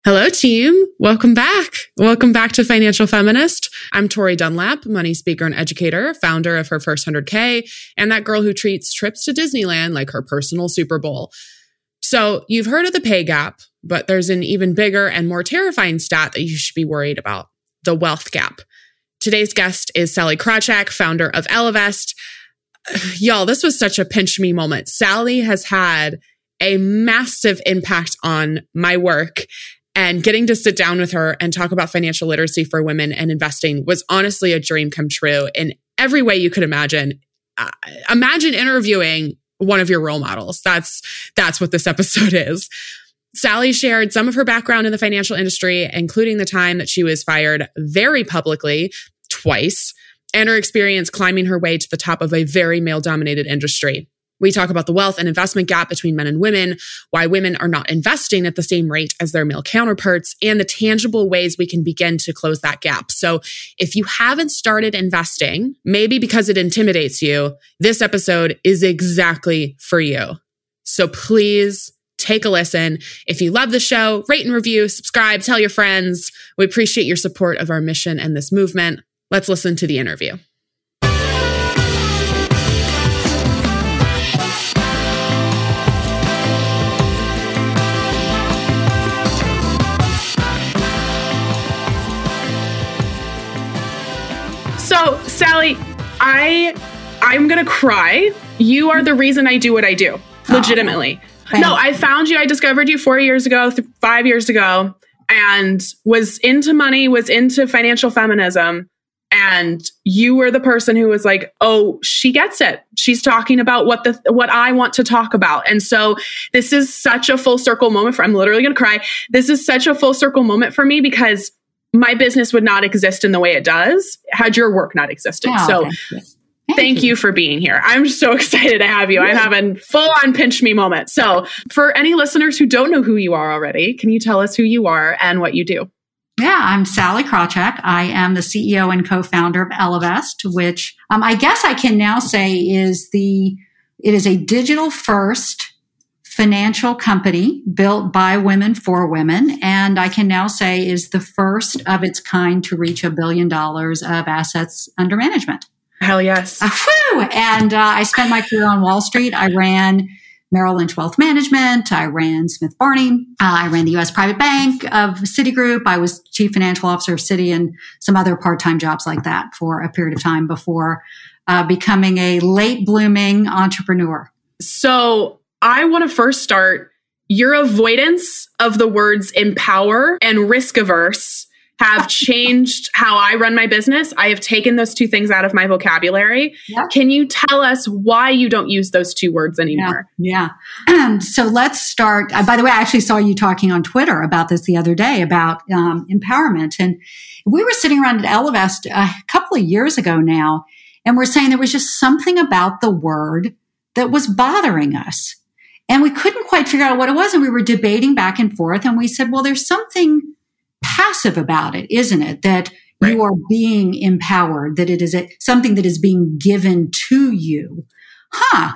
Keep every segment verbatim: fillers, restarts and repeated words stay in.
Hello, team. Welcome back. Welcome back to Financial Feminist. I'm Tori Dunlap, money speaker and educator, founder of Her First one hundred K, and that girl who treats trips to Disneyland like her personal Super Bowl. So you've heard of the pay gap, but there's an even bigger and more terrifying stat that you should be worried about: the wealth gap. Today's guest is Sallie Krawcheck, founder of Ellevest. Y'all, this was such a pinch me moment. Sallie has had a massive impact on my work. And getting to sit down with her and talk about financial literacy for women and investing was honestly a dream come true in every way you could imagine. Uh, imagine interviewing one of your role models. That's that's what this episode is. Sallie shared some of her background in the financial industry, including the time that she was fired very publicly twice, and her experience climbing her way to the top of a very male-dominated industry. We talk about the wealth and investment gap between men and women, why women are not investing at the same rate as their male counterparts, and the tangible ways we can begin to close that gap. So if you haven't started investing, maybe because it intimidates you, this episode is exactly for you. So please take a listen. If you love the show, rate and review, subscribe, tell your friends. We appreciate your support of our mission and this movement. Let's listen to the interview. So, Sallie, I, I'm going to cry. You are the reason I do what I do, legitimately. Oh, no, I found you. I discovered you four years ago, th- five years ago, and was into money, was into financial feminism. And you were the person who was like, oh, she gets it. She's talking about what the what I want to talk about. And so this is such a full circle moment for, I'm literally going to cry. This is such a full circle moment for me because my business would not exist in the way it does had your work not existed. Oh, so thank, you. Thank, thank you. you for being here. I'm so excited to have you. Yeah. I'm having full on pinch me moment. So for any listeners who don't know who you are already, can you tell us who you are and what you do? Yeah, I'm Sallie Krawcheck. I am the C E O and co-founder of Ellevest, which um, I guess I can now say is the, it is a digital first financial company built by women for women. And I can now say is the first of its kind to reach a billion dollars of assets under management. Hell yes. Uh, whew! And uh, I spent my career on Wall Street. I ran Merrill Lynch Wealth Management. I ran Smith Barney. Uh, I ran the U S Private Bank of Citigroup. I was chief financial officer of Citi and some other part-time jobs like that for a period of time before uh, becoming a late blooming entrepreneur. So I want to first start, your avoidance of the words empower and risk averse have changed how I run my business. I have taken those two things out of my vocabulary. Yep. Can you tell us why you don't use those two words anymore? Yeah. yeah. so let's start. Uh, by the way, I actually saw you talking on Twitter about this the other day about um, empowerment. And we were sitting around at Ellevest a couple of years ago now, and we're saying there was just something about the word that was bothering us. And we couldn't quite figure out what it was. And we were debating back and forth. And we said, well, there's something passive about it, isn't it? That right. you are being empowered, that it is a, something that is being given to you. Huh.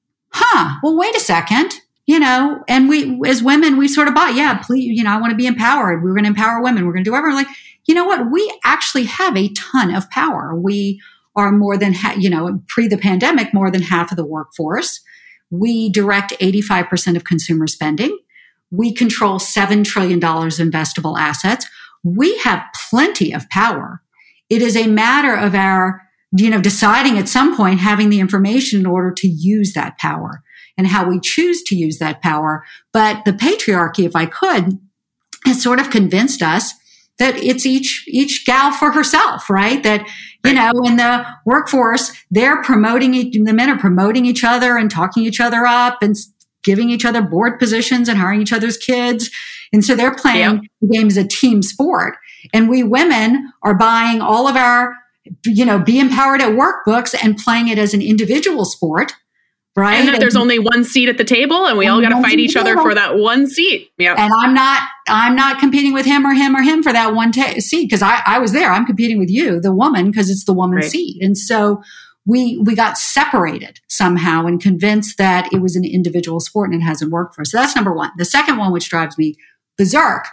Huh. Well, wait a second. You know, and we, as women, we sort of bought, yeah, please, you know, I want to be empowered. We're going to empower women. We're going to do whatever. Like, you know what? We actually have a ton of power. We are more than, ha- you know, pre the pandemic, more than half of the workforce. We direct eighty-five percent of consumer spending. We control seven trillion dollars investable assets. We have plenty of power. It is a matter of our, you know, deciding at some point, having the information in order to use that power and how we choose to use that power. But the patriarchy, if I could, has sort of convinced us that it's each, each gal for herself, right? That, you know, in the workforce, they're promoting, the men are promoting each other and talking each other up and giving each other board positions and hiring each other's kids. And so they're playing yep. the game as a team sport. And we women are buying all of our, you know, Be Empowered at Work books and playing it as an individual sport. Right. And that there's and, only one seat at the table and we all got to fight each other for that one seat. Yeah. And I'm not, I'm not competing with him or him or him for that one ta- seat because I, I was there. I'm competing with you, the woman, because it's the woman's right. seat. And so we, we got separated somehow and convinced that it was an individual sport and it hasn't worked for us. So that's number one. The second one, which drives me berserk,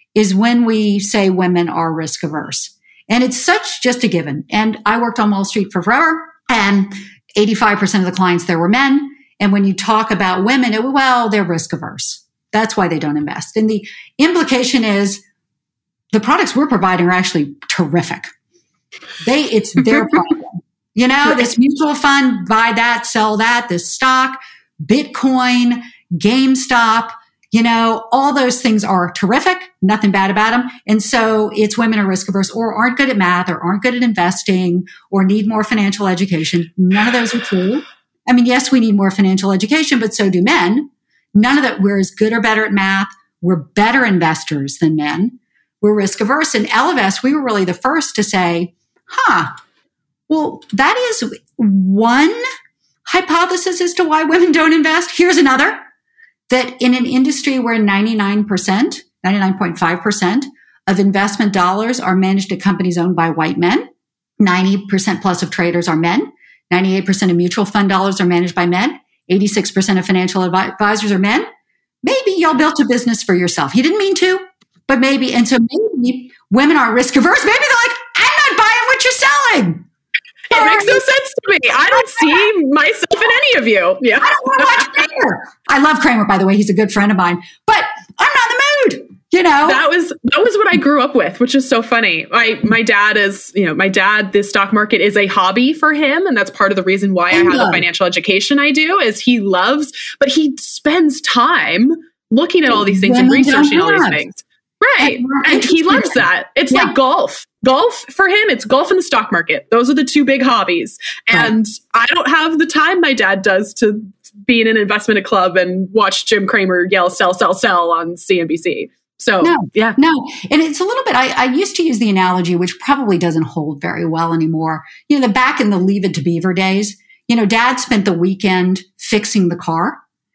is when we say women are risk averse. And it's such just a given. And I worked on Wall Street for forever, and eighty-five percent of the clients there were men. And when you talk about women, it, well, they're risk averse. That's why they don't invest. And the implication is the products we're providing are actually terrific. They, it's their problem. You know, this mutual fund, buy that, sell that, this stock, Bitcoin, GameStop, you know, all those things are terrific. Nothing bad about them. And so it's women are risk averse or aren't good at math or aren't good at investing or need more financial education. None of those are true. I mean, yes, we need more financial education, but so do men. None of that. We're as good or better at math. We're better investors than men. We're risk averse. And Ellevest, we were really the first to say, huh, well, that is one hypothesis as to why women don't invest. Here's another, that in an industry where ninety-nine percent, ninety-nine point five percent of investment dollars are managed at companies owned by white men, ninety percent plus of traders are men, ninety-eight percent of mutual fund dollars are managed by men, eighty-six percent of financial advisors are men, maybe y'all built a business for yourself. He didn't mean to, but maybe. And so maybe women are risk averse. Maybe they're like, I'm not buying what you're selling. It makes no sense to me. I don't see myself in any of you. Yeah. I don't want to watch Kramer. I love Kramer, by the way. He's a good friend of mine, but I'm not in the mood. You know, that was that was what I grew up with, which is so funny. My my dad is, you know, my dad, the stock market is a hobby for him. And that's part of the reason why I have the financial education I do is he loves, but he spends time looking at all these things and researching all these things. Right. And he loves that. It's yeah. like golf. Golf for him, it's golf and the stock market. Those are the two big hobbies. And right. I don't have the time my dad does to be in an investment club and watch Jim Cramer yell, sell, sell, sell on C N B C. So, no, yeah. No. And it's a little bit, I, I used to use the analogy, which probably doesn't hold very well anymore. You know, the back in the Leave It to Beaver days, you know, Dad spent the weekend fixing the car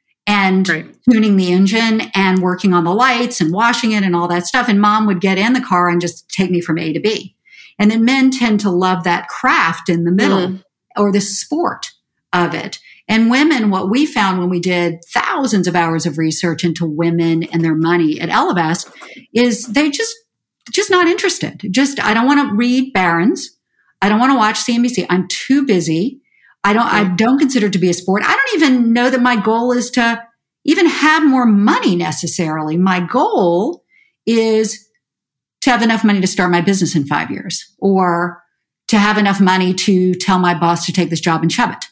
and right. tuning the engine and working on the lights and washing it and all that stuff. And Mom would get in the car and just take me from A to B. And then men tend to love that craft in the middle mm. or the sport of it. And women, what we found when we did thousands of hours of research into women and their money at Ellevest is they just, just not interested. Just, I don't want to read Barron's. I don't want to watch C N B C. I'm too busy. I don't, I don't consider it to be a sport. I don't even know that my goal is to even have more money necessarily. My goal is to have enough money to start my business in five years or to have enough money to tell my boss to take this job and shove it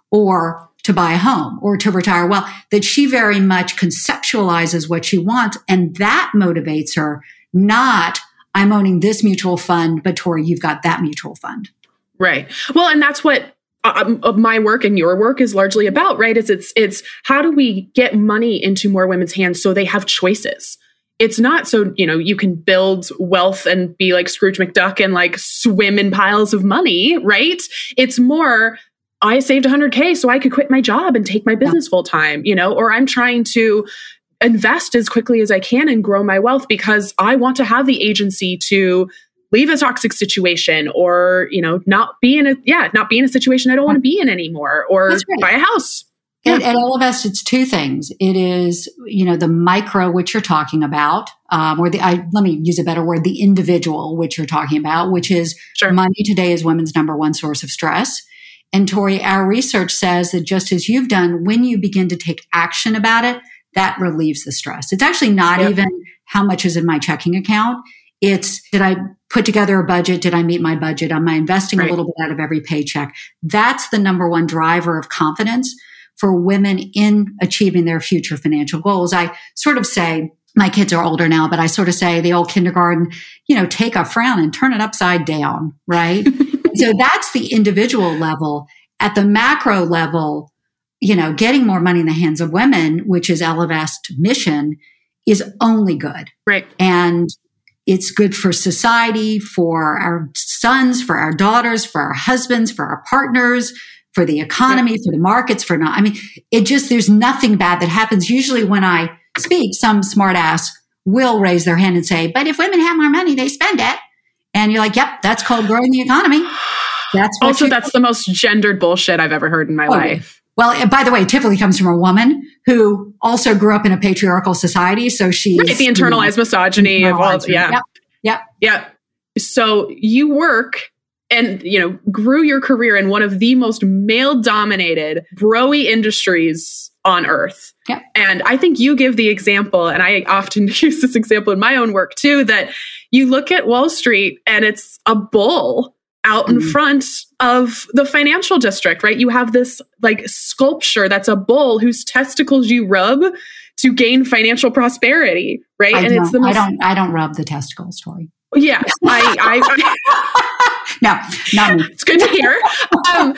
or to buy a home or to retire well, that she very much conceptualizes what she wants. And that motivates her, not I'm owning this mutual fund, but Tori, you've got that mutual fund. Right. Well, and that's what Uh, my work and your work is largely about, right? Is it's, it's how do we get money into more women's hands so they have choices? It's not so, you know, you can build wealth and be like Scrooge McDuck and like swim in piles of money, right? It's more, I saved one hundred K so I could quit my job and take my business yeah. full time, you know, or I'm trying to invest as quickly as I can and grow my wealth because I want to have the agency to leave a toxic situation or, you know, not be in a, yeah, not be in a situation I don't want to be in anymore or right. buy a house. Yeah. At, at Ellevest, it's two things. It is, you know, the micro, which you're talking about, um, or the, I, let me use a better word, the individual, which you're talking about, which is sure. money today is women's number one source of stress. And Tori, our research says that just as you've done, when you begin to take action about it, that relieves the stress. It's actually not yep. even how much is in my checking account. It's, did I put together a budget? Did I meet my budget? Am I investing right. a little bit out of every paycheck? That's the number one driver of confidence for women in achieving their future financial goals. I sort of say, my kids are older now, but I sort of say the old kindergarten, you know, take a frown and turn it upside down, right? So that's the individual level. At the macro level, you know, getting more money in the hands of women, which is Ellevest mission, is only good. Right. And it's good for society, for our sons, for our daughters, for our husbands, for our partners, for the economy, yeah. for the markets, for not, I mean, it just, there's nothing bad that happens. Usually when I speak, some smart ass will raise their hand and say, but if women have more money, they spend it. And you're like, yep, that's called growing the economy. That's what also, that's the most gendered bullshit I've ever heard in my oh, life. Well, by the way, it typically comes from a woman who also grew up in a patriarchal society. So she's right, the internalized you know, misogyny internalized of all, yeah. Yep. Yep. Yeah. So you work and, you know, grew your career in one of the most male dominated, bro-y industries on earth. Yep. And I think you give the example, and I often use this example in my own work too, that you look at Wall Street and it's a bull out in mm-hmm. front of the financial district, right? You have this like sculpture that's a bull whose testicles you rub to gain financial prosperity, right? I and don't, it's the most, I don't I don't rub the testicles, Tori. Yeah. I, I, I no, not me. It's good to hear. Um,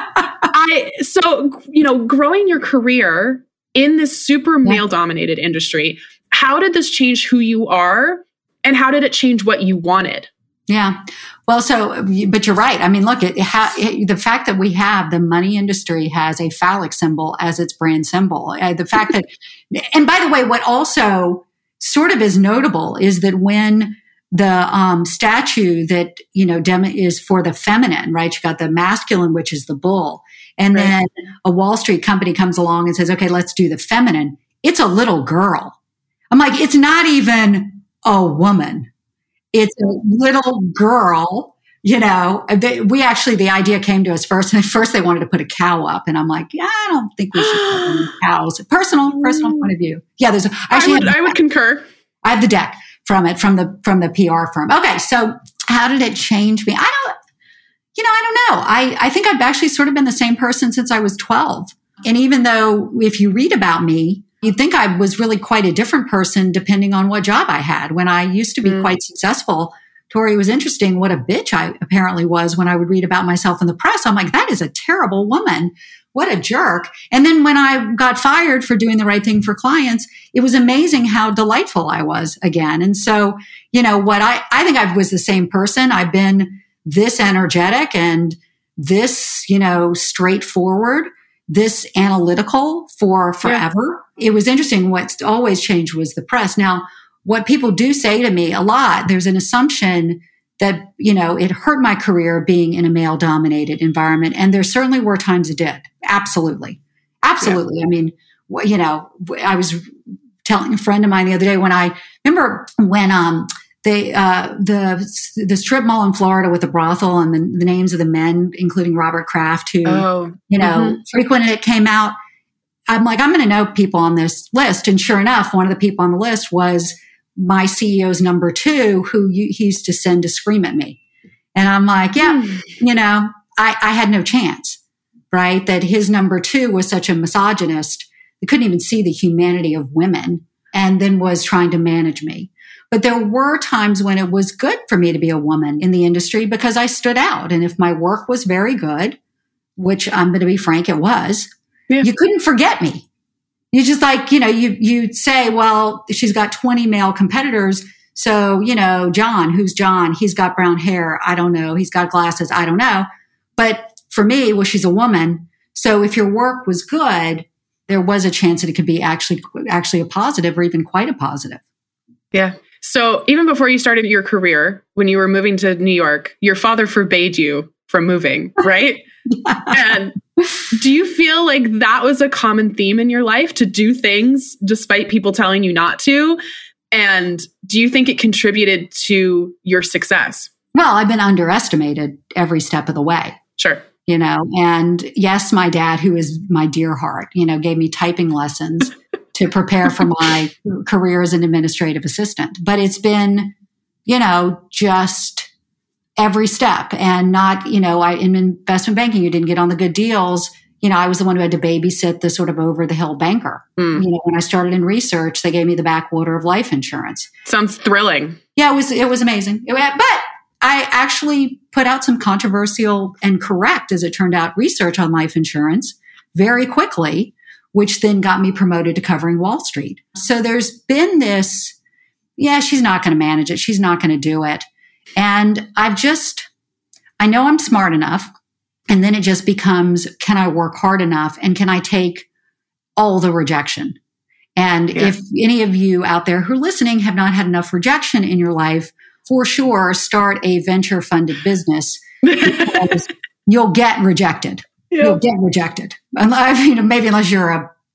I so you know, growing your career in this super yeah. male dominated industry, how did this change who you are, and how did it change what you wanted? Yeah. Well, so, but you're right. I mean, look, it, ha, it, the fact that we have the money industry has a phallic symbol as its brand symbol. Uh, the fact that, and by the way, what also sort of is notable is that when the um, statue that, you know, dem- is for the feminine, right? You got the masculine, which is the bull. And right. then a Wall Street company comes along and says, okay, let's do the feminine. It's a little girl. I'm like, it's not even a woman. It's a little girl, you know. They, we actually, the idea came to us first. And first they wanted to put a cow up. And I'm like, yeah, I don't think we should put any cows. Personal, personal point of view. Yeah, there's, a, actually I would, I would concur. I have the deck from it, from the, from the P R firm. Okay. So how did it change me? I don't, you know, I don't know. I, I think I've actually sort of been the same person since I was twelve. And even though if you read about me, you'd think I was really quite a different person depending on what job I had. When I used to be mm. quite successful, Tori, it was interesting what a bitch I apparently was when I would read about myself in the press. I'm like, that is a terrible woman. What a jerk. And then when I got fired for doing the right thing for clients, it was amazing how delightful I was again. And so, you know, what I, I think I was the same person. I've been this energetic and this, you know, straightforward, this analytical for forever. Yeah. It was interesting. What's always changed was the press. Now, what people do say to me a lot, there's an assumption that, you know, it hurt my career being in a male dominated environment. And there certainly were times it did. Absolutely. Absolutely. Yeah. I mean, you know, I was telling a friend of mine the other day when I remember when, um, They, uh, the, the strip mall in Florida with the brothel and the, the names of the men, including Robert Kraft, who, oh, you know, mm-hmm. frequented it, came out. I'm like, I'm going to know people on this list. And sure enough, one of the people on the list was my C E O's number two, who you, he used to send to scream at me. And I'm like, yeah, mm. you know, I, I had no chance, right? That his number two was such a misogynist. He couldn't even see the humanity of women and then was trying to manage me. But there were times when it was good for me to be a woman in the industry because I stood out. And if my work was very good, which I'm going to be frank, it was, yeah. you couldn't forget me. You just like, you know, you, you'd say, well, she's got twenty male competitors. So, you know, John, who's John? He's got brown hair. I don't know. He's got glasses. I don't know. But for me, well, she's a woman. So if your work was good, there was a chance that it could be actually, actually a positive or even quite a positive. Yeah. So even before you started your career, when you were moving to New York, your father forbade you from moving, right? yeah. And do you feel like that was a common theme in your life, to do things despite people telling you not to? And do you think it contributed to your success? Well, I've been underestimated every step of the way. Sure. You know, and yes, my dad, who is my dear heart, you know, gave me typing lessons to prepare for my career as an administrative assistant. But it's been, you know, just every step, and not, you know, I, in investment banking, you didn't get on the good deals. You know, I was the one who had to babysit the sort of over the hill banker. Mm. You know, when I started in research, they gave me the backwater of life insurance. Sounds thrilling. Yeah, it was, it was amazing. It, but I actually put out some controversial and correct, as it turned out, research on life insurance very quickly, which then got me promoted to covering Wall Street. So there's been this, yeah, she's not going to manage it. She's not going to do it. And I've just, I know I'm smart enough. And then it just becomes, can I work hard enough? And can I take all the rejection? And yeah. if any of you out there who are listening have not had enough rejection in your life, for sure, start a venture funded business because you'll get rejected. Yeah. You'll get rejected. I mean, maybe unless you're a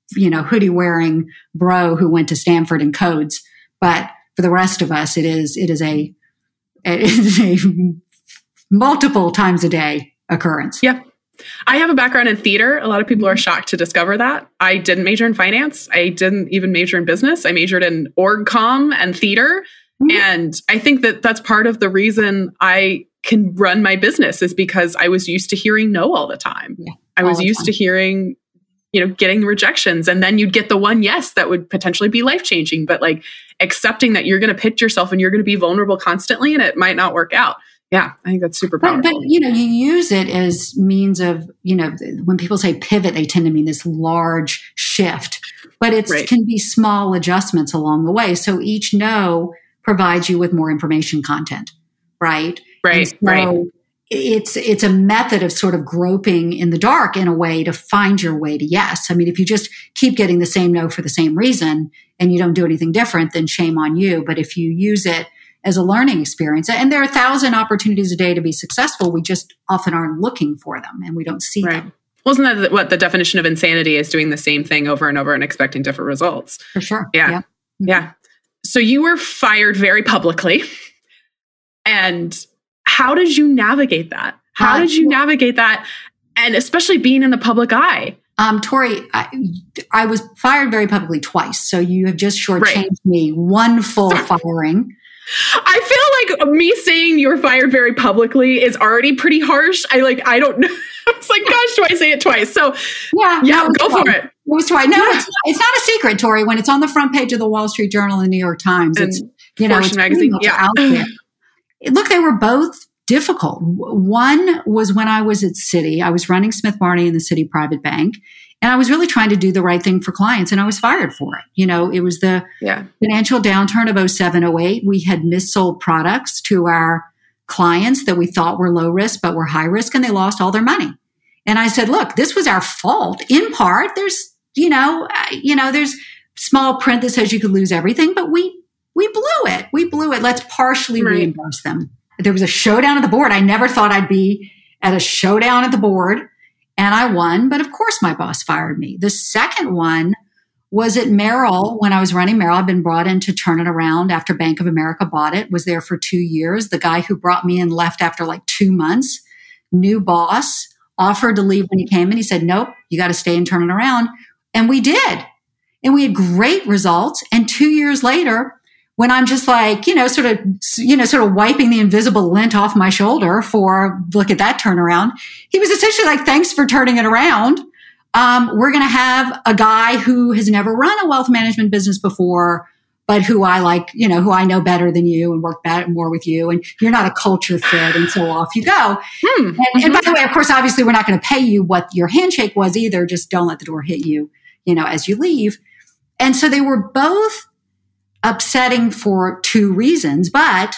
you know, hoodie wearing bro who went to Stanford and codes. But for the rest of us, it is, it is a, it is a multiple times a day occurrence. Yeah. I have a background in theater. A lot of people are shocked to discover that. I didn't major in finance. I didn't even major in business. I majored in org comm and theater. Mm-hmm. And I think that that's part of the reason I can run my business is because I was used to hearing no all the time. Yeah, I was used time. to hearing, you know, getting rejections, and then you'd get the one yes that would potentially be life-changing, but like accepting that you're going to pitch yourself and you're going to be vulnerable constantly and it might not work out. Yeah, I think that's super powerful. But, but, you know, you use it as means of, you know, when people say pivot, they tend to mean this large shift, but it right. can be small adjustments along the way. So each no provides you with more information content, right? Right, so right. It's, it's a method of sort of groping in the dark in a way to find your way to yes. I mean, if you just keep getting the same no for the same reason and you don't do anything different, then shame on you. But if you use it as a learning experience. And there are a thousand opportunities a day to be successful. We just often aren't looking for them and we don't see right. them. Wasn't that what the definition of insanity is, doing the same thing over and over and expecting different results? For sure. Yeah. Yeah. Mm-hmm. yeah. So you were fired very publicly. And how did you navigate that? How uh, did you navigate that? And especially being in the public eye? Um, Tori, I, I was fired very publicly twice. So you have just shortchanged right. me one full firing. I feel like me saying you were fired very publicly is already pretty harsh. I like, I don't know. It's like, gosh, do I say it twice? So yeah, yeah, no, go twice. for it. It was twice. No, yeah. it's, not, it's not a secret, Tori. When it's on the front page of the Wall Street Journal and the New York Times, and it's, you know, it's magazine. Yeah. out there. Look, they were both difficult. One was when I was at Citi. I was running Smith Barney in the Citi Private Bank. And I was really trying to do the right thing for clients, and I was fired for it. You know, it was the yeah. financial downturn of oh seven, oh eight. We had missold products to our clients that we thought were low risk, but were high risk, and they lost all their money. And I said, look, this was our fault. In part, there's, you know, uh, you know, there's small print that says you could lose everything, but we, we blew it. We blew it. Let's partially right. reimburse them. There was a showdown at the board. I never thought I'd be at a showdown at the board. And I won, but of course my boss fired me. The second one was at Merrill when I was running Merrill. I'd been brought in to turn it around after Bank of America bought it, was there for two years. The guy who brought me in left after like two months. New boss offered to leave when he came in. He said, nope, you got to stay and turn it around. And we did. And we had great results. And two years later, when I'm just like, you know, sort of, you know, sort of wiping the invisible lint off my shoulder for, look at that turnaround. He was essentially like, thanks for turning it around. Um, we're going to have a guy who has never run a wealth management business before, but who I like, you know, who I know better than you and work better, more with you. And you're not a culture fit. And so off you go. Hmm. And, mm-hmm. and by the way, of course, obviously we're not going to pay you what your handshake was either. Just don't let the door hit you, you know, as you leave. And so they were both upsetting for two reasons, but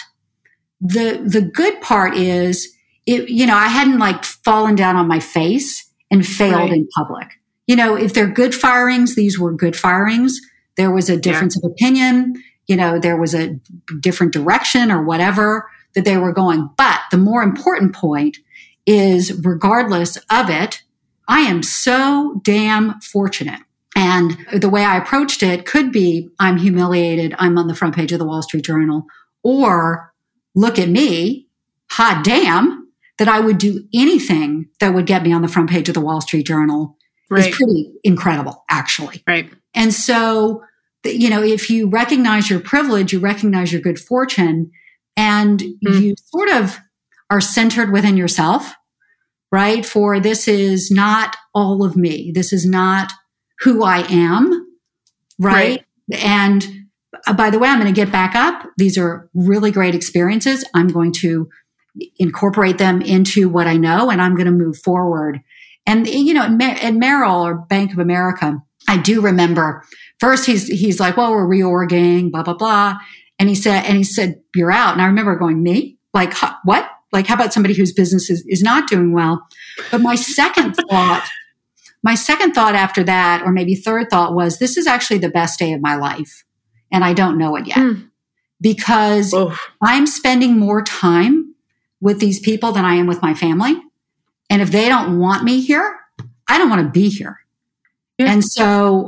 the the good part is, it, you know, I hadn't like fallen down on my face and failed right. in public. You know, if they're good firings, these were good firings. There was a difference yeah. of opinion. You know, there was a different direction or whatever that they were going. But the more important point is, regardless of it, I am so damn fortunate. And the way I approached it could be, I'm humiliated, I'm on the front page of the Wall Street Journal, or look at me, hot damn, that I would do anything that would get me on the front page of the Wall Street Journal right. is pretty incredible, actually. Right. And so, you know, if you recognize your privilege, you recognize your good fortune, and mm. you sort of are centered within yourself, right? For this is not all of me. This is not who I am, right? right? And uh, by the way, I'm going to get back up. These are really great experiences. I'm going to incorporate them into what I know, and I'm going to move forward. And, you know, at Merrill or Bank of America, I do remember first he's, he's like, well, we're reorging, blah, blah, blah. And he said, and he said, you're out. And I remember going, me? Like, what? Like, how about somebody whose business is, is not doing well? But my second thought My second thought after that, or maybe third thought, was this is actually the best day of my life. And I don't know it yet mm. because oh. I'm spending more time with these people than I am with my family. And if they don't want me here, I don't want to be here. Yeah. And so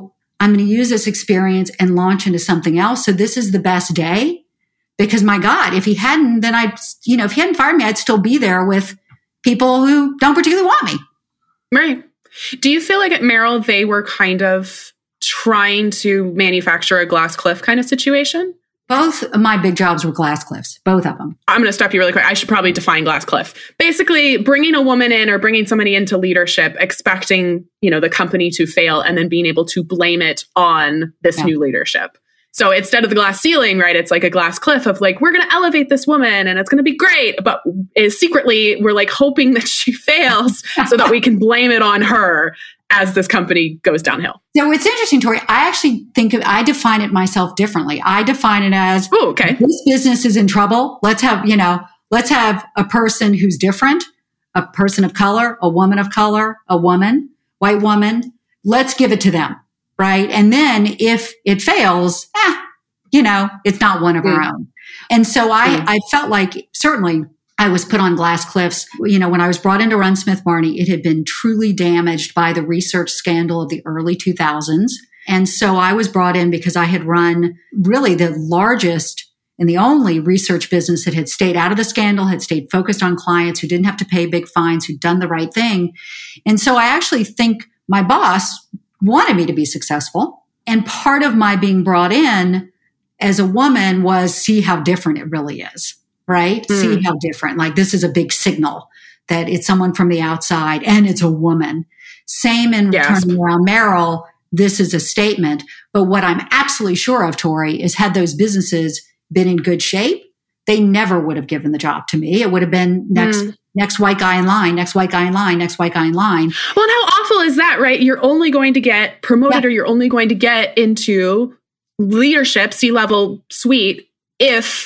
I'm going to use this experience and launch into something else. So this is the best day because my God, if he hadn't, then I'd, you know, if he hadn't fired me, I'd still be there with people who don't particularly want me. Right. Do you feel like at Merrill, they were kind of trying to manufacture a glass cliff kind of situation? Both of my big jobs were glass cliffs, both of them. I'm going to stop you really quick. I should probably define glass cliff. Basically, bringing a woman in or bringing somebody into leadership, expecting, you know, the company to fail and then being able to blame it on this yeah. new leadership. So instead of the glass ceiling, right, it's like a glass cliff of like, we're going to elevate this woman and it's going to be great. But is secretly, we're like hoping that she fails so that we can blame it on her as this company goes downhill. So it's interesting, Tori. I actually think of, I define it myself differently. I define it as, Ooh, okay, this business is in trouble. Let's have, you know, let's have a person who's different, a person of color, a woman of color, a woman, white woman. Let's give it to them, right? And then if it fails, eh, you know, it's not one of mm. our own. And so I, mm. I felt like certainly I was put on glass cliffs. You know, when I was brought in to run Smith Barney, it had been truly damaged by the research scandal of the early two thousands. And so I was brought in because I had run really the largest and the only research business that had stayed out of the scandal, had stayed focused on clients who didn't have to pay big fines, who'd done the right thing. And so I actually think my boss wanted me to be successful. And part of my being brought in as a woman was see how different it really is. Right? Mm. See how different. Like this is a big signal that it's someone from the outside and it's a woman. Same in yes. turning around Merrill. This is a statement. But what I'm absolutely sure of, Tori, is had those businesses been in good shape, they never would have given the job to me. It would have been next, mm. next white guy in line, next white guy in line, next white guy in line. Well, and how awful is that, right? You're only going to get promoted yeah. or you're only going to get into leadership, C-level suite if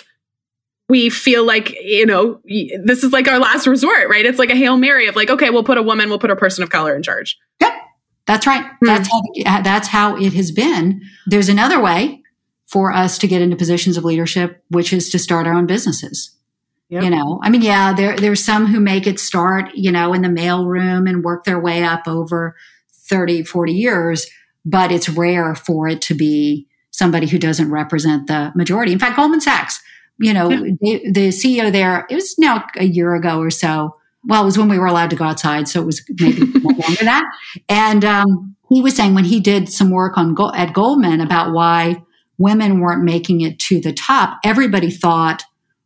we feel like, you know, this is like our last resort, right? It's like a Hail Mary of like, okay, we'll put a woman, we'll put a person of color in charge. Yep. That's right. Mm-hmm. That's how, that's how it has been. There's another way for us to get into positions of leadership, which is to start our own businesses. Yep. You know, I mean, yeah, there, there's some who make it start, you know, in the mailroom and work their way up over thirty, forty years, but it's rare for it to be somebody who doesn't represent the majority. In fact, Goldman Sachs, you know, yeah. the, the C E O there, it was now a year ago or so. Well, it was when we were allowed to go outside. So it was maybe more longer than that. And um, he was saying when he did some work on at Goldman about why women weren't making it to the top, everybody thought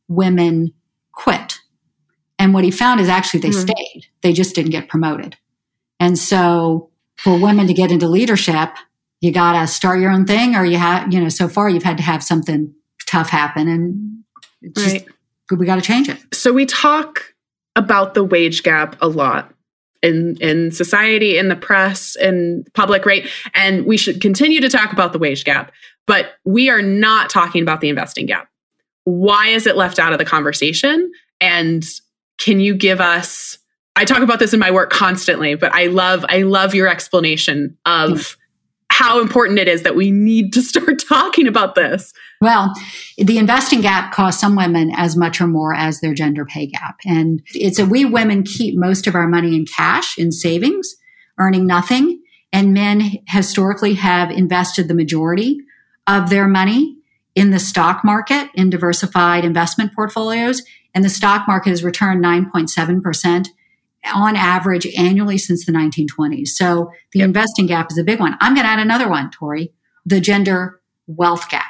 women quit. And what he found is actually they mm-hmm. stayed. They just didn't get promoted. And so for women to get into leadership, you got to start your own thing, or you have, you know, so far you've had to have something tough happen, and it's right. just, we got to change it. So we talk about the wage gap a lot in in society, in the press, in public, right? And we should continue to talk about the wage gap, but we are not talking about the investing gap. Why is it left out of the conversation? And can you give us, I talk about this in my work constantly, but I love, I love your explanation of yeah. how important it is that we need to start talking about this. Well, the investing gap costs some women as much or more as their gender pay gap. And it's a, we women keep most of our money in cash, in savings, earning nothing. And men historically have invested the majority of their money in the stock market, in diversified investment portfolios. And the stock market has returned nine point seven percent on average annually since the nineteen twenties. So the yep. investing gap is a big one. I'm going to add another one, Tori, the gender wealth gap.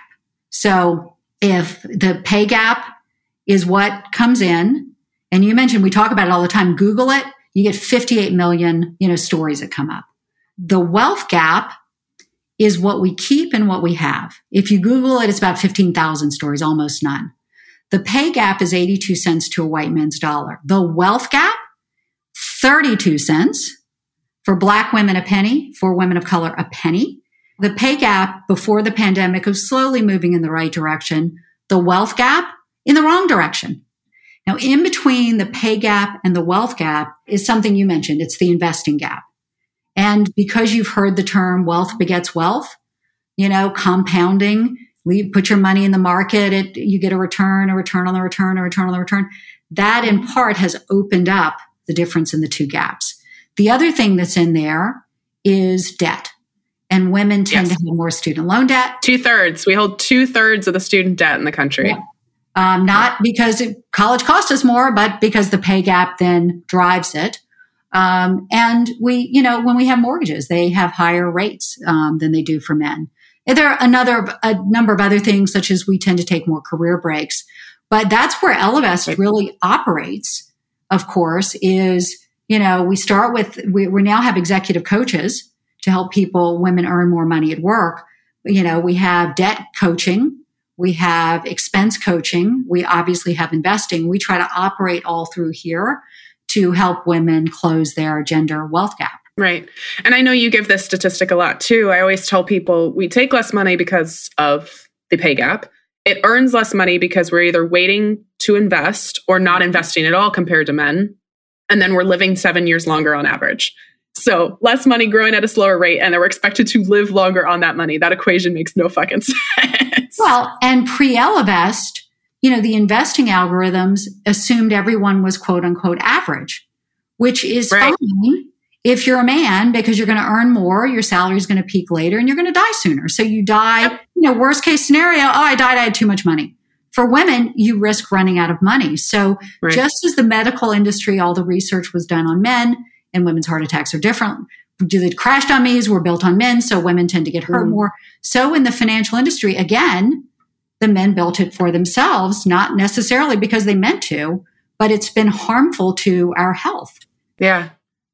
So if the pay gap is what comes in, and you mentioned we talk about it all the time, Google it, you get fifty-eight million, you know, stories that come up. The wealth gap is what we keep and what we have. If you Google it, it's about fifteen thousand stories, almost none. The pay gap is eighty-two cents to a white man's dollar. The wealth gap, thirty-two cents. For Black women, a penny. For women of color, a penny. The pay gap before the pandemic was slowly moving in the right direction. The wealth gap in the wrong direction. Now, in between the pay gap and the wealth gap is something you mentioned. It's the investing gap. And because you've heard the term wealth begets wealth, you know, compounding, leave, put your money in the market, it, you get a return, a return on the return, a return on the return. That in part has opened up the difference in the two gaps. The other thing that's in there is debt. and women tend Yes. to have more student loan debt. Two thirds. We hold two thirds of the student debt in the country. Yeah. Um, not because it, college costs us more, but because the pay gap then drives it. Um, and we, you know, when we have mortgages, they have higher rates um, than they do for men. And there are another a number of other things, such as we tend to take more career breaks. But that's where Ellevest Right. really operates, of course, is, you know, we start with, we, we now have executive coaches to help people, women earn more money at work. You know, we have debt coaching. We have expense coaching. We obviously have investing. We try to operate all through here to help women close their gender wealth gap. Right. And I know you give this statistic a lot too. I always tell people we take less money because of the pay gap. It earns less money because we're either waiting to invest or not investing at all compared to men. And then we're living seven years longer on average. So less money growing at a slower rate, and then we're expected to live longer on that money. That equation makes no fucking sense. Well, and pre-Ellevest, you know, the investing algorithms assumed everyone was quote unquote average, which is Right. fine if you're a man, because you're going to earn more, your salary is going to peak later, and you're going to die sooner. So you die, Yep. you know, worst case scenario, oh, I died, I had too much money. For women, you risk running out of money. So Right. just as the medical industry, all the research was done on men, and women's heart attacks are different. The crash dummies were built on men, so women tend to get hurt Mm. more. So in the financial industry, again, the men built it for themselves, not necessarily because they meant to, but it's been harmful to our health. Yeah.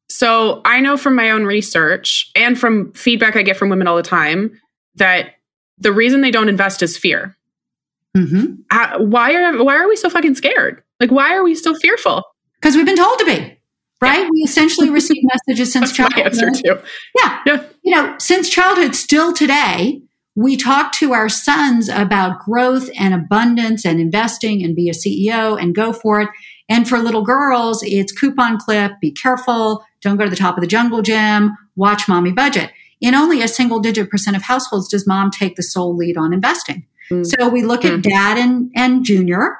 So I know from my own research and from feedback I get from women all the time that the reason they don't invest is fear. Mm-hmm. Uh, why are why are we so fucking scared? Like, why are we so fearful? Because we've been told to be, right? Yeah. We essentially receive messages since That's my childhood. answer too. Yeah. Yeah. You know, since childhood, still today, we talk to our sons about growth and abundance and investing and be a C E O and go for it. And for little girls, it's coupon clip, be careful, don't go to the top of the jungle gym, watch mommy budget. In only a single digit percent of households does mom take the sole lead on investing. Mm. So we look mm. at dad and, and junior,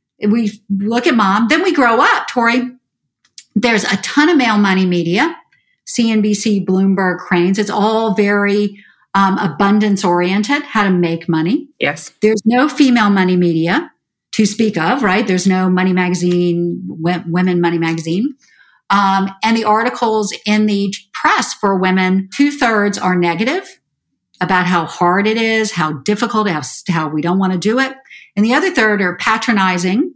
we look at mom, then we grow up, Tori. There's a ton of male money media, C N B C, Bloomberg, Cranes. It's all very um, abundance oriented, how to make money. Yes. There's no female money media to speak of, right? There's no Money Magazine, Women Money Magazine. Um, and the articles in the press for women, two thirds are negative about how hard it is, how difficult, how, how we don't want to do it. And the other third are patronizing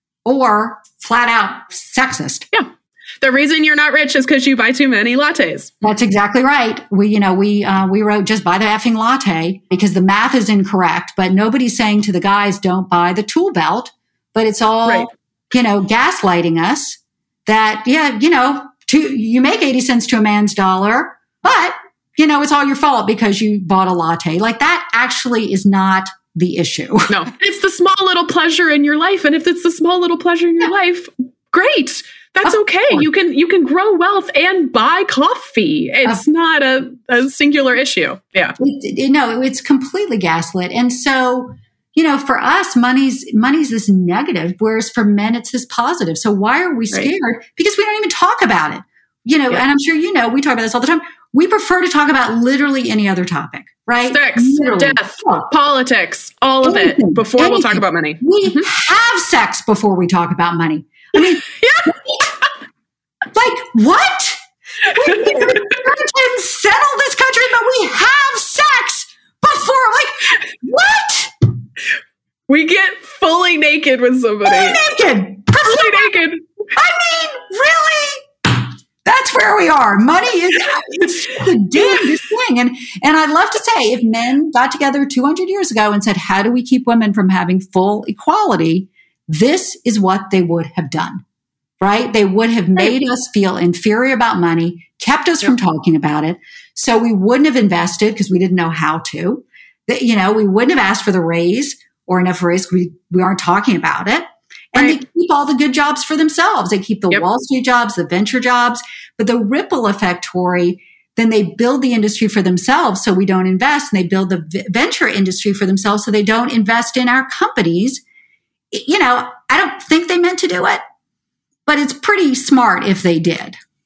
or flat out sexist. Yeah. The reason you're not rich is because you buy too many lattes. That's exactly right. We, you know, we, uh, we wrote just buy the effing latte because the math is incorrect, but nobody's saying to the guys, don't buy the tool belt, but it's all, right. you know, gaslighting us that, yeah, you know, to, you make eighty cents to a man's dollar, but you know, it's all your fault because you bought a latte. Like that actually is not the issue. No, it's the small little pleasure in your life. And if it's the small little pleasure in your yeah. life, great. That's okay. You can you can grow wealth and buy coffee. It's uh, not a, a singular issue. Yeah. It, it, no, it's completely gaslit. And so, you know, for us, money's money's this negative, whereas for men, it's this positive. So why are we scared? Right. Because we don't even talk about it. You know, yeah. and I'm sure you know, we talk about this all the time. We prefer to talk about literally any other topic, right? Sex, literally. Death, oh. politics, all Anything. of it before Anything. We'll talk about money. We mm-hmm. have sex before we talk about money. I mean, yeah. like, what? We can settle this country, but we have sex before, like, what? We get fully naked with somebody. Fully naked. Fully naked. I mean, really? That's where we are. Money is it's the damnedest thing. And, and I'd love to say if men got together two hundred years ago and said, how do we keep women from having full equality? This is what they would have done. Right? They would have made right. us feel inferior about money, kept us yep. from talking about it. So we wouldn't have invested because we didn't know how to. That, you know, we wouldn't have asked for the raise or enough raise. We, we aren't talking about it. And right. they keep all the good jobs for themselves. They keep the yep. Wall Street jobs, the venture jobs, but the ripple effect, Tori, then they build the industry for themselves so we don't invest. And they build the v- venture industry for themselves so they don't invest in our companies. You know, I don't think they meant to do it. But it's pretty smart if they did.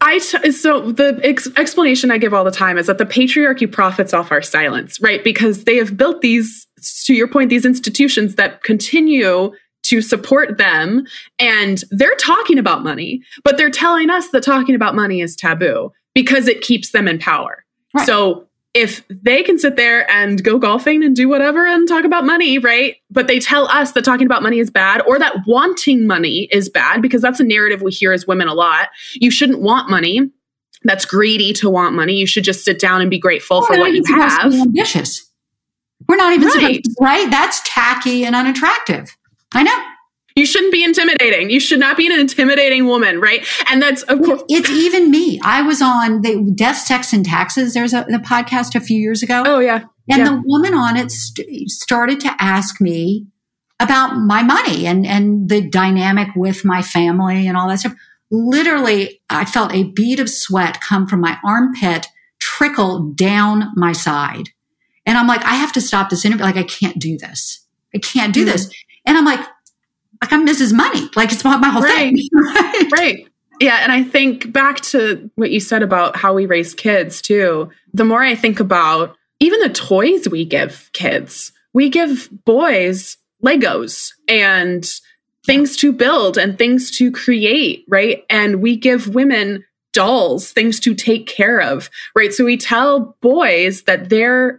I t- so the ex- explanation I give all the time is that the patriarchy profits off our silence, right? Because they have built these, to your point, these institutions that continue to support them, and they're talking about money, but they're telling us that talking about money is taboo because it keeps them in power. Right. So if they can sit there and go golfing and do whatever and talk about money, right? But they tell us that talking about money is bad, or that wanting money is bad, because that's a narrative we hear as women a lot. You shouldn't want money. That's greedy to want money. You should just sit down and be grateful We're for what you have. Be ambitious. We're not even right. supposed to, right? That's tacky and unattractive. I know. You shouldn't be intimidating. You should not be an intimidating woman, right? And that's, of course. It's even me. I was on the Death, Sex, and Taxes. There's a the podcast a few years ago. Oh, yeah. And yeah. the woman on it st- started to ask me about my money and, and the dynamic with my family and all that stuff. Literally, I felt a bead of sweat come from my armpit, trickle down my side. And I'm like, I have to stop this interview. Like, I can't do this. I can't do mm-hmm. this. And I'm like, like I'm Missus Money. Like, it's my whole right. thing. right. right. Yeah. And I think back to what you said about how we raise kids too. The more I think about even the toys we give kids, we give boys Legos and things to build and things to create, right? And we give women dolls, things to take care of, right? So we tell boys that their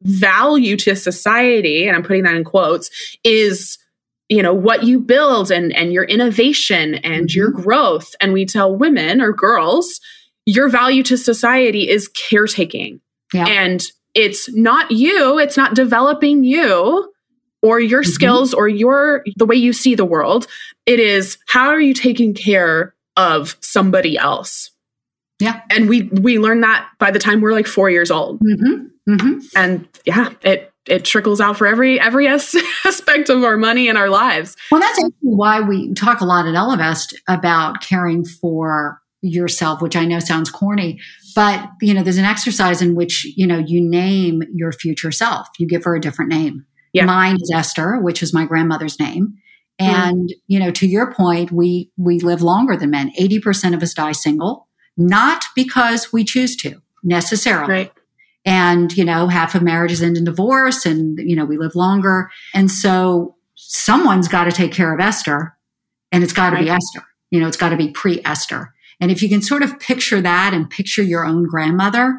value to society, and I'm putting that in quotes, is, you know, what you build and, and your innovation and mm-hmm. your growth. And we tell women or girls, your value to society is caretaking. Yeah. And it's not you, it's not developing you or your mm-hmm. skills or your the way you see the world. It is, how are you taking care of somebody else? Yeah. And we we learn that by the time we're like four years old. Mm-hmm. Mm-hmm. And yeah, it it trickles out for every every aspect of our money and our lives. Well, that's actually why we talk a lot at Ellevest about caring for yourself, which I know sounds corny, but you know, there's an exercise in which, you know, you name your future self. You give her a different name. Yeah. Mine is Esther, which is my grandmother's name. And, mm. you know, to your point, we we live longer than men. eighty percent of us die single, not because we choose to necessarily. Right. And, you know, half of marriages end in divorce and, you know, we live longer. And so someone's got to take care of Esther, and it's got to right. be Esther. You know, it's got to be pre-Esther. And if you can sort of picture that and picture your own grandmother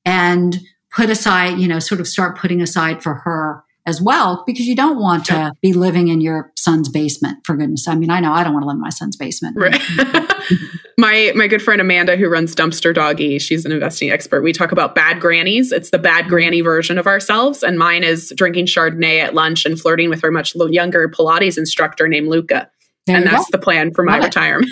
and put aside, you know, sort of start putting aside for her as well, because you don't want to be living in your son's basement, for goodness. I mean, I know I don't want to live in my son's basement. Right. my my good friend Amanda, who runs Dumpster Doggy, she's an investing expert. We talk about bad grannies. It's the bad granny version of ourselves. And mine is drinking Chardonnay at lunch and flirting with her much younger Pilates instructor named Luca. There and that's go. The plan for my Love retirement.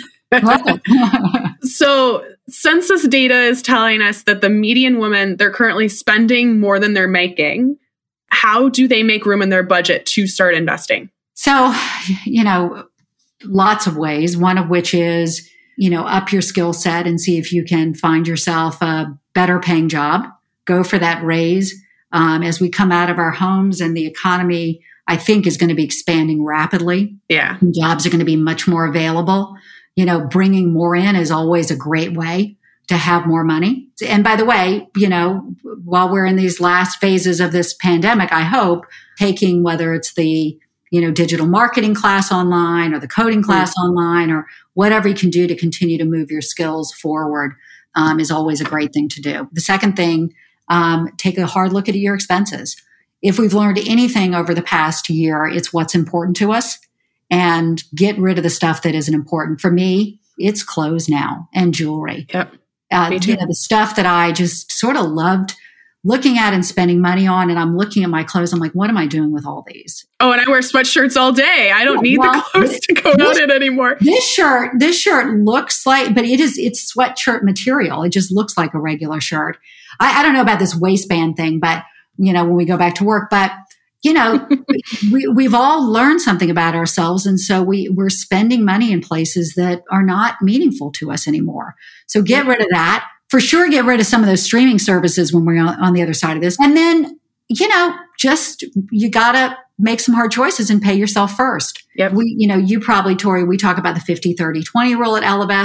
So census data is telling us that the median woman, they're currently spending more than they're making. How do they make room in their budget to start investing? So, you know, lots of ways, one of which is, you know, up your skill set and see if you can find yourself a better paying job. Go for that raise. Um, as we come out of our homes and the economy, I think, is going to be expanding rapidly. Yeah. Jobs are going to be much more available. You know, bringing more in is always a great way to have more money. And by the way, you know, while we're in these last phases of this pandemic, I hope taking whether it's the, you know, digital marketing class online or the coding class mm-hmm. online or whatever you can do to continue to move your skills forward um, is always a great thing to do. The second thing, um, take a hard look at your expenses. If we've learned anything over the past year, it's what's important to us, and get rid of the stuff that isn't important. For me, it's clothes now and jewelry. Yep. Uh, you know, the stuff that I just sort of loved looking at and spending money on. And I'm looking at my clothes. I'm like, what am I doing with all these? Oh, and I wear sweatshirts all day. I don't yeah, need well, the clothes to go this, out in anymore. This shirt, this shirt looks like, but it is, it's sweatshirt material. It just looks like a regular shirt. I, I don't know about this waistband thing, but you know, when we go back to work, but you know, we, we've all learned something about ourselves. And so we, we're spending money in places that are not meaningful to us anymore. So get rid of that. For sure, get rid of some of those streaming services when we're on, on the other side of this. And then, you know, just, you got to make some hard choices and pay yourself first. Yep. We, you know, you probably, Tori, we talk about the fifty, thirty, twenty rule at Ellevest.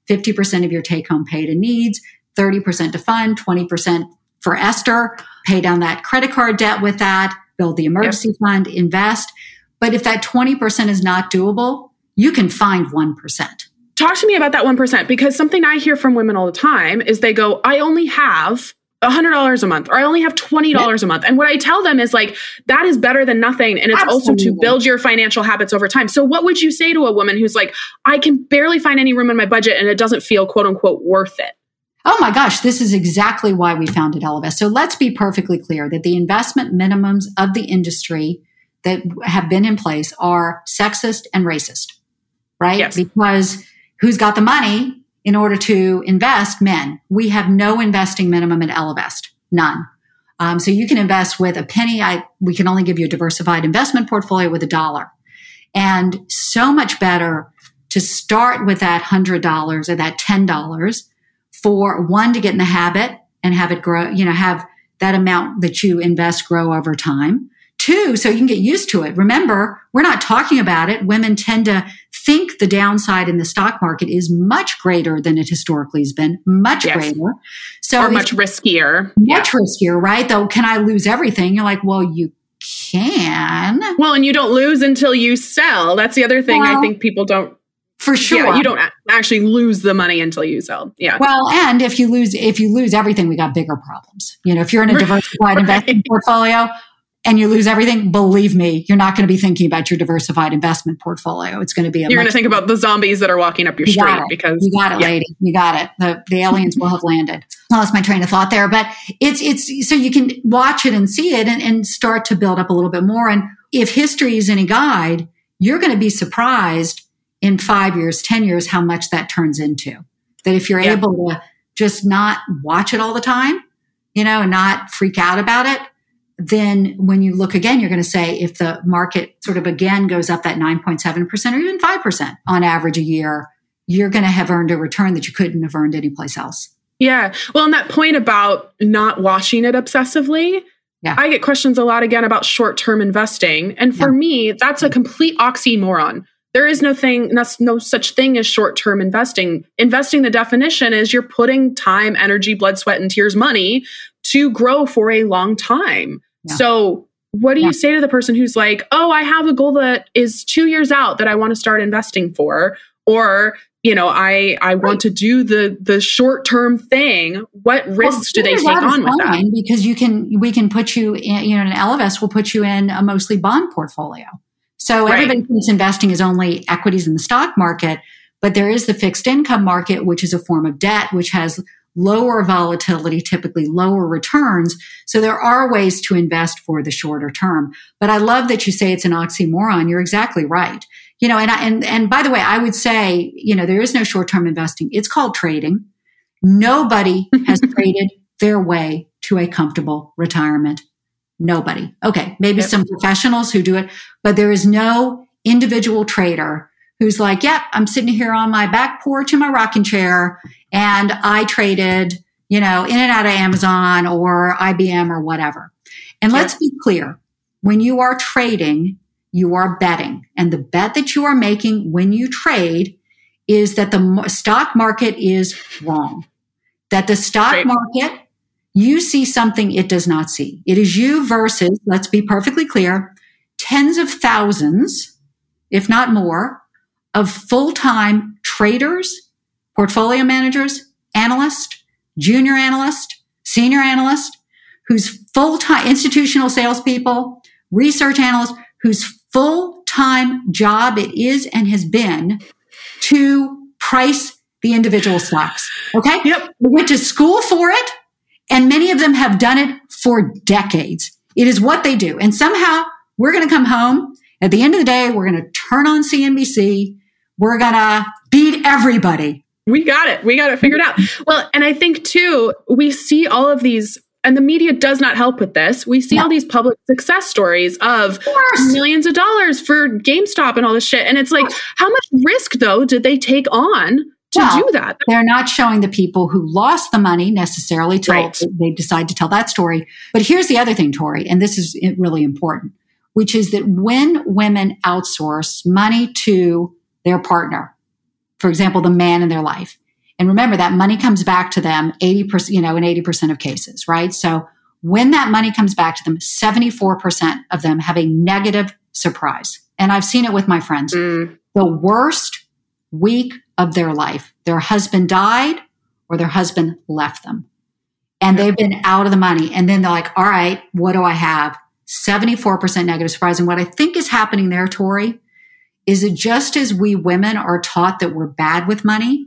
fifty percent of your take-home pay to needs, thirty percent to fund, twenty percent for Esther, pay down that credit card debt with that, build the emergency yep. fund, invest. But if that twenty percent is not doable, you can find one percent. Talk to me about that one percent, because something I hear from women all the time is they go, I only have one hundred dollars a month, or I only have twenty dollars yep. a month. And what I tell them is like, that is better than nothing. And it's Absolutely. Also to build your financial habits over time. So what would you say to a woman who's like, I can barely find any room in my budget and it doesn't feel quote unquote worth it? Oh my gosh, this is exactly why we founded Ellevest. So let's be perfectly clear that the investment minimums of the industry that have been in place are sexist and racist, right? Yes. Because who's got the money in order to invest? Men. We have no investing minimum at Ellevest, none. Um, so you can invest with a penny. I, we can only give you a diversified investment portfolio with a dollar. And so much better to start with that one hundred dollars or that ten dollars for one, to get in the habit and have it grow, you know, have that amount that you invest grow over time. Two, so you can get used to it. Remember, we're not talking about it. Women tend to think the downside in the stock market is much greater than it historically has been, much yes. greater. So or much riskier. Much yeah. riskier, right? Though, can I lose everything? You're like, well, you can. Well, and you don't lose until you sell. That's the other thing well, I think people don't. For sure. Yeah, you don't actually lose the money until you sell. Yeah. Well, and if you lose, if you lose everything, we got bigger problems. You know, if you're in a diversified right. investment portfolio and you lose everything, believe me, you're not going to be thinking about your diversified investment portfolio. It's going to be a You're going to think about the zombies that are walking up your you street because you got it, yeah. lady. You got it. The the aliens will have landed. I lost my train of thought there, but it's it's so you can watch it and see it and, and start to build up a little bit more. And if history is any guide, you're going to be surprised in five years, ten years, how much that turns into. That if you're yeah. able to just not watch it all the time, you know, and not freak out about it, then when you look again, you're going to say if the market sort of again goes up that nine point seven percent or even five percent on average a year, you're going to have earned a return that you couldn't have earned anyplace else. Yeah. Well, and that point about not watching it obsessively, yeah. I get questions a lot again about short-term investing. And for yeah. me, that's a complete oxymoron. There is no thing, no, no such thing as short-term investing. Investing, the definition is you're putting time, energy, blood, sweat, and tears money to grow for a long time. Yeah. So what do yeah. you say to the person who's like, oh, I have a goal that is two years out that I want to start investing for, or, you know, I, I right. want to do the, the short-term thing. What risks well, do they take on with that? Because you can, we can put you in, you know, an Ellevest will put you in a mostly bond portfolio. So right. everybody thinks investing is only equities in the stock market, but there is the fixed income market, which is a form of debt, which has lower volatility, typically lower returns. So there are ways to invest for the shorter term. But I love that you say it's an oxymoron. You're exactly right. You know, and I, and and by the way, I would say, you know, there is no short-term investing. It's called trading. Nobody has traded their way to a comfortable retirement. Nobody. Okay, maybe yep. some professionals who do it, but there is no individual trader who's like, yep, I'm sitting here on my back porch in my rocking chair and I traded, you know, in and out of Amazon or I B M or whatever. And yep. let's be clear, when you are trading, you are betting. And the bet that you are making when you trade is that the stock market is wrong, that the stock right. market, you see something it does not see. It is you versus, let's be perfectly clear, tens of thousands, if not more, of full-time traders, portfolio managers, analysts, junior analysts, senior analysts, whose full-time institutional salespeople, research analysts, whose full-time job it is and has been to price the individual stocks. Okay? Yep. They went to school for it. And many of them have done it for decades. It is what they do. And somehow we're going to come home. At the end of the day, we're going to turn on C N B C. We're going to beat everybody. We got it. We got it figured out. Well, and I think too, we see all of these, and the media does not help with this. We see no. all these public success stories of, of millions of dollars for GameStop and all this shit. And it's like, how much risk though did they take on to well, do that? They're not showing the people who lost the money necessarily till right. they decide to tell that story. But here's the other thing, Tori, and this is really important, which is that when women outsource money to their partner, for example, the man in their life, And remember that money comes back to them eighty percent, you know, in eighty percent of cases, right? So when that money comes back to them, seventy-four percent of them have a negative surprise. And I've seen it with my friends. Mm. The worst week of their life, their husband died or their husband left them. And they've been out of the money. And then they're like, all right, what do I have? seventy-four percent negative surprise. And what I think is happening there, Tori, is that just as we women are taught that we're bad with money,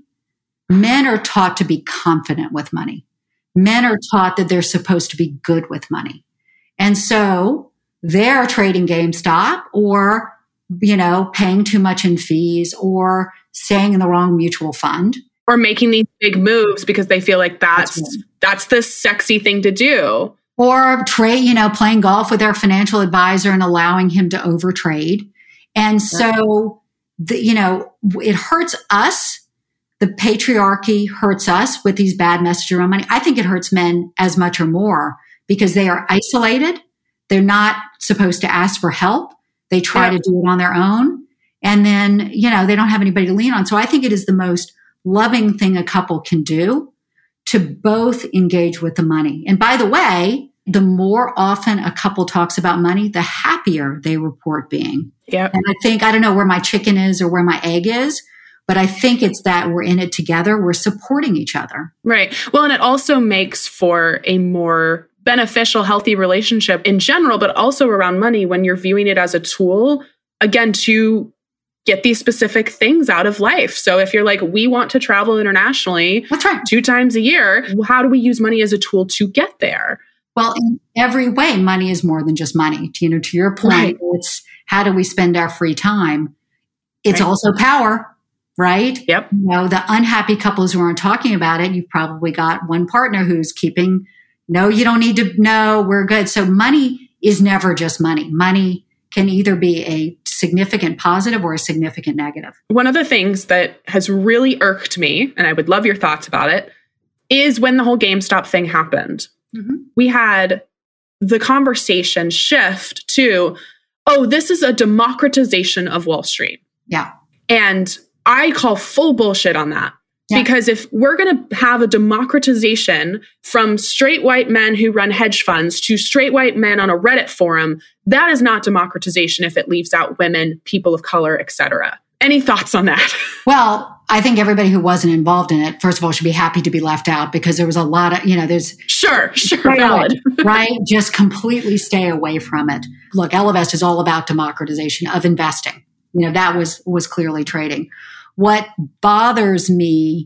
men are taught to be confident with money. Men are taught that they're supposed to be good with money. And so they're trading GameStop or, you know, paying too much in fees or staying in the wrong mutual fund. Or making these big moves because they feel like that's that's, that's the sexy thing to do. Or trade, you know, playing golf with their financial advisor and allowing him to overtrade. And so, the, you know, it hurts us. The patriarchy hurts us with these bad messages around money. I think it hurts men as much or more because they are isolated. They're not supposed to ask for help. They try yeah. to do it on their own. And then, you know, they don't have anybody to lean on. So I think it is the most loving thing a couple can do to both engage with the money. And by the way, the more often a couple talks about money, the happier they report being. Yeah. And I think, I don't know where my chicken is or where my egg is, but I think it's that we're in it together. We're supporting each other. Right. Well, and it also makes for a more beneficial, healthy relationship in general, but also around money when you're viewing it as a tool, again, to get these specific things out of life. So if you're like, we want to travel internationally That's right. two times a year, how do we use money as a tool to get there? Well, in every way, money is more than just money. You know, to your point, right. It's how do we spend our free time? It's right. also power, right? Yep. You know, the unhappy couples who aren't talking about it, you've probably got one partner who's keeping, no, you don't need to know, we're good. So money is never just money. Money can either be a significant positive or a significant negative. One of the things that has really irked me, and I would love your thoughts about it, is when the whole GameStop thing happened. Mm-hmm. We had the conversation shift to, oh, this is a democratization of Wall Street. Yeah. And I call full bullshit on that. Yeah. Because if we're going to have a democratization from straight white men who run hedge funds to straight white men on a Reddit forum, that is not democratization if it leaves out women, people of color, et cetera. Any thoughts on that? Well, I think everybody who wasn't involved in it, first of all, should be happy to be left out because there was a lot of, you know, there's... Sure, sure, valid. Right? Just completely stay away from it. Look, Ellevest is all about democratization of investing. You know, that was was clearly trading. What bothers me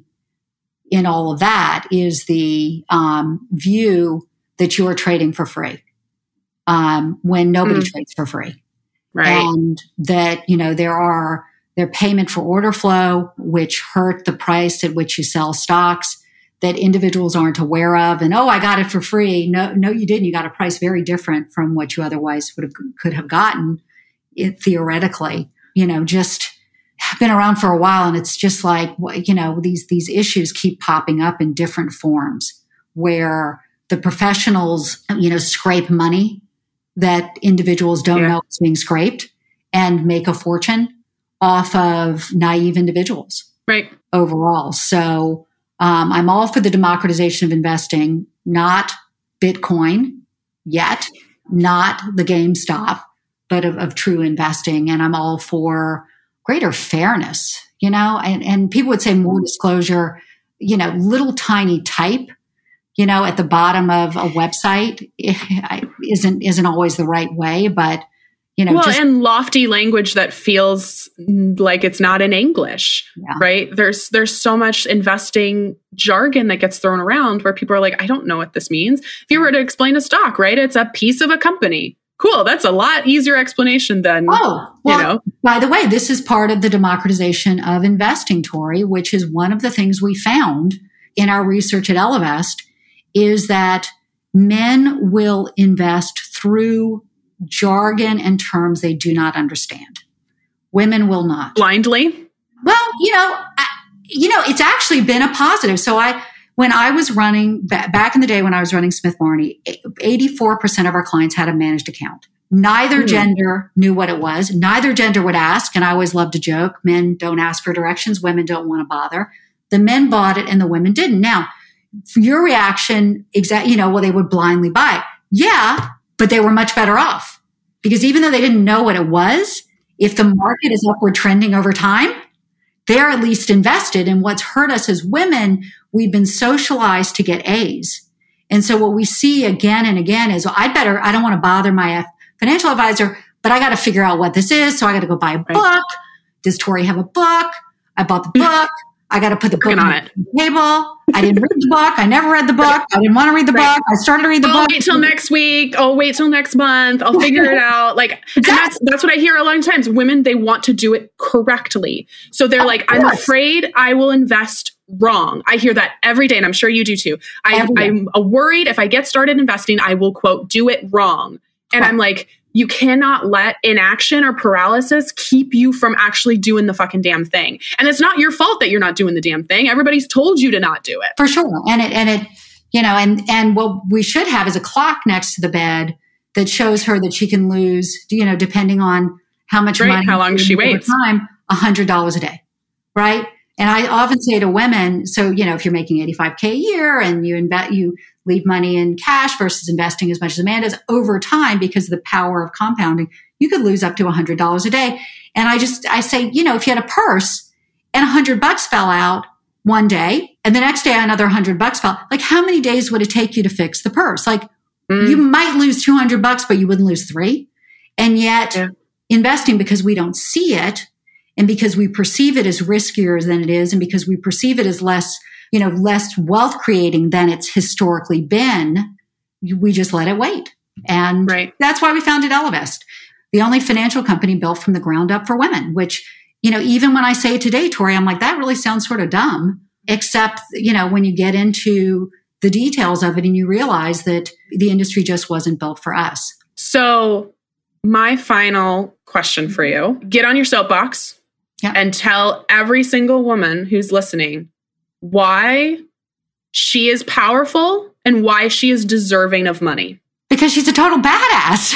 in all of that is the um, view that you are trading for free um, when nobody mm. trades for free. Right. And that, you know, there are... Their payment for order flow, which hurt the price at which you sell stocks that individuals aren't aware of. And, oh, I got it for free. No, no, you didn't. You got a price very different from what you otherwise would have, could have gotten it theoretically. You know, just been around for a while. And it's just like, you know, these, these issues keep popping up in different forms where the professionals, you know, scrape money that individuals don't yeah. know is being scraped and make a fortune off of naive individuals. Right. Overall. So um, I'm all for the democratization of investing, not Bitcoin yet, not the GameStop, but of, of true investing. And I'm all for greater fairness, you know, and, and people would say more disclosure, you know, little tiny type, you know, at the bottom of a website isn't, isn't always the right way, but You know, well, just, and lofty language that feels like it's not in English, yeah. right? There's there's so much investing jargon that gets thrown around where people are like, I don't know what this means. If you were to explain a stock, right? It's a piece of a company. Cool. That's a lot easier explanation than, oh, well, you know. By the way, this is part of the democratization of investing, Tori, which is one of the things we found in our research at Ellevest is that men will invest through jargon and terms they do not understand. Women will not. Blindly? Well, you know, I, you know, it's actually been a positive. So I, when I was running, back in the day when I was running Smith Barney, eighty-four percent of our clients had a managed account. Neither mm. gender knew what it was. Neither gender would ask. And I always love to joke, men don't ask for directions. Women don't want to bother. The men bought it and the women didn't. Now, your reaction, exact, you know, well, they would blindly buy it. Yeah, but they were much better off because even though they didn't know what it was, if the market is upward trending over time, they're at least invested. And what's hurt us as women, we've been socialized to get A's. And so what we see again and again is, well, I'd better, I don't want to bother my financial advisor, but I got to figure out what this is. So I got to go buy a book. Right. Does Tori have a book? I bought the book. I got to put the book on the table. I didn't read the book. I never read the book. I didn't want to read the right. book. I started to read the I'll book. Wait till next week. I'll wait till next month. I'll figure it out. Like exactly. and that's that's what I hear a lot of times. Women, they want to do it correctly. So they're of like, course. I'm afraid I will invest wrong. I hear that every day, and I'm sure you do too. I, I'm worried if I get started investing, I will, quote, do it wrong. And right. I'm like, you cannot let inaction or paralysis keep you from actually doing the fucking damn thing. And it's not your fault that you're not doing the damn thing. Everybody's told you to not do it. For sure. And it, and it, you know, and, and what we should have is a clock next to the bed that shows her that she can lose, you know, depending on how much right, money, how long she waits, time, a hundred dollars a day. Right. And I often say to women, so, you know, if you're making eighty-five K a year and you invest, you leave money in cash versus investing as much as Amanda does over time because of the power of compounding, you could lose up to a hundred dollars a day. And I just, I say, you know, if you had a purse and a hundred bucks fell out one day and the next day another hundred bucks fell, like how many days would it take you to fix the purse? Like mm. you might lose two hundred bucks, but you wouldn't lose three. And yet yeah. investing, because we don't see it, and because we perceive it as riskier than it is, and because we perceive it as less, you know, less wealth creating than it's historically been, we just let it wait. And right. that's why we founded Ellevest, the only financial company built from the ground up for women, which, you know, even when I say it today, Tori, I'm like, that really sounds sort of dumb, except, you know, when you get into the details of it and you realize that the industry just wasn't built for us. So my final question for you, get on your soapbox. Yeah. And tell every single woman who's listening why she is powerful and why she is deserving of money. Because she's a total badass.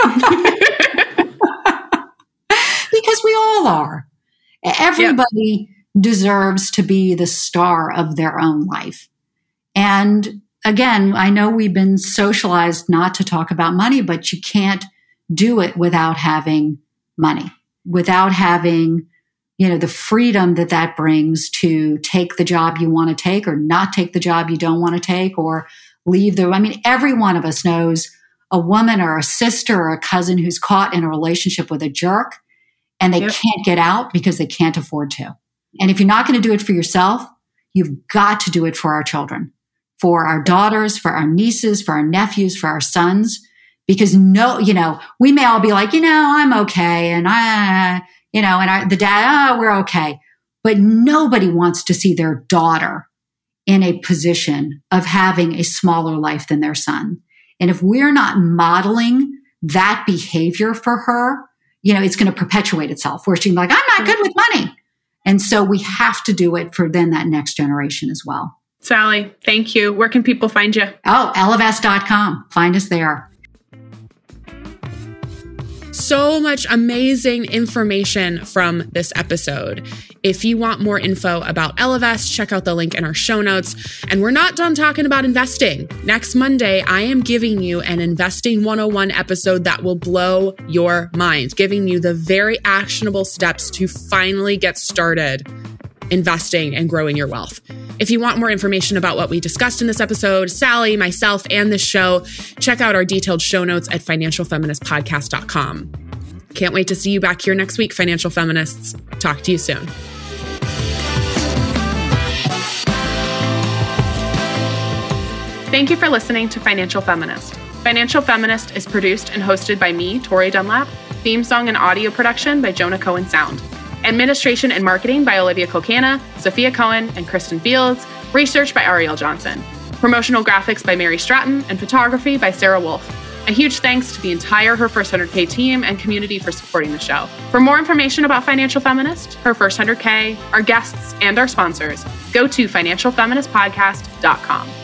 Because we all are. Everybody yep. deserves to be the star of their own life. And again, I know we've been socialized not to talk about money, but you can't do it without having money, without having you know, the freedom that that brings to take the job you want to take or not take the job you don't want to take or leave the, I mean, every one of us knows a woman or a sister or a cousin who's caught in a relationship with a jerk and they yep. can't get out because they can't afford to. And if you're not going to do it for yourself, you've got to do it for our children, for our daughters, for our nieces, for our nephews, for our sons, because no, you know, we may all be like, you know, I'm okay. And I, You know, and our, the dad, oh, we're okay. But nobody wants to see their daughter in a position of having a smaller life than their son. And if we're not modeling that behavior for her, you know, it's going to perpetuate itself where she's like, I'm not good with money. And so we have to do it for then that next generation as well. Sally, thank you. Where can people find you? Oh, ellevest dot com. Find us there. So much amazing information from this episode. If you want more info about Ellevest, check out the link in our show notes. And we're not done talking about investing. Next Monday, I am giving you an Investing one oh one episode that will blow your mind, giving you the very actionable steps to finally get started investing and growing your wealth. If you want more information about what we discussed in this episode, Sally, myself, and this show, check out our detailed show notes at financial feminist podcast dot com. Can't wait to see you back here next week, Financial Feminists. Talk to you soon. Thank you for listening to Financial Feminist. Financial Feminist is produced and hosted by me, Tori Dunlap. Theme song and audio production by Jonah Cohen Sound. Administration and marketing by Olivia Colcana, Sophia Cohen, and Kristen Fields. Research by Ariel Johnson. Promotional graphics by Mary Stratton, and photography by Sarah Wolf. A huge thanks to the entire Her First one hundred K team and community for supporting the show. For more information about Financial Feminist, Her First one hundred K, our guests, and our sponsors, go to financial feminist podcast dot com.